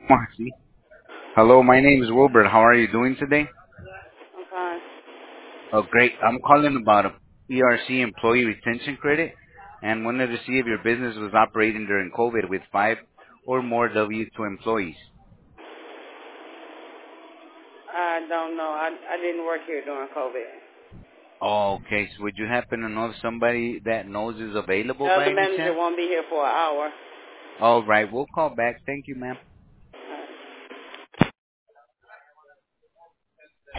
Marcy. Hello, my name is Wilbert. How are you doing today? I'm fine. Oh, great. I'm calling about a ERC employee retention credit and wanted to see if your business was operating during COVID with five or more W-2 employees. I don't know. I didn't work here during COVID. Oh, okay. So would you happen to know if somebody that knows is The available by other any manager chance? won't be here for an hour. All right. We'll call back. Thank you, ma'am.